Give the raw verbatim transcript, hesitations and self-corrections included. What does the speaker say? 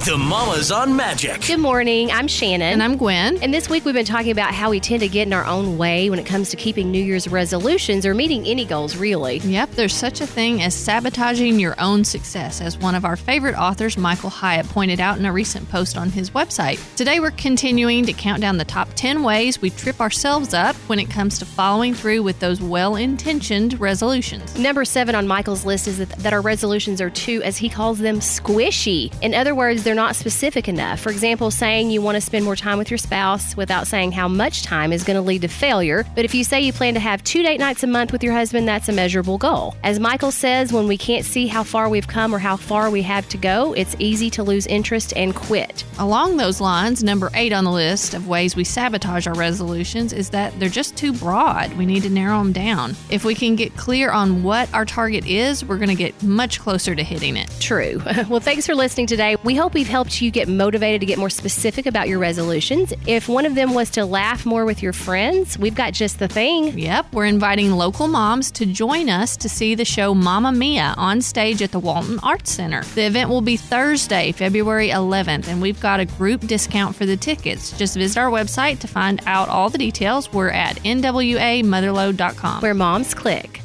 The Mamas on Magic. Good morning. I'm Shannon. And I'm Gwen. And this week we've been talking about how we tend to get in our own way when it comes to keeping New Year's resolutions or meeting any goals, really. Yep, there's such a thing as sabotaging your own success, as one of our favorite authors, Michael Hyatt, pointed out in a recent post on his website. Today we're continuing to count down the top ten ways we trip ourselves up when it comes to following through with those well-intentioned resolutions. Number seven on Michael's list is that, that our resolutions are too, as he calls them, squishy. In other words, they're not specific enough. For example, saying you want to spend more time with your spouse without saying how much time is going to lead to failure. But if you say you plan to have two date nights a month with your husband, that's a measurable goal. As Michael says, when we can't see how far we've come or how far we have to go, it's easy to lose interest and quit. Along those lines, number eight on the list of ways we sabotage our resolutions is that they're just too broad. We need to narrow them down. If we can get clear on what our target is, we're going to get much closer to hitting it. True. Well, thanks for listening today. We hope we've helped you get motivated to get more specific about your resolutions. If one of them was to laugh more with your friends, we've got just the thing. Yep, we're inviting local moms to join us to see the show Mamma Mia on stage at the Walton Arts Center. The event will be Thursday, February eleventh, and we've got a group discount for the tickets. Just visit our website to find out all the details. We're at N W A motherlode dot com. Where moms click.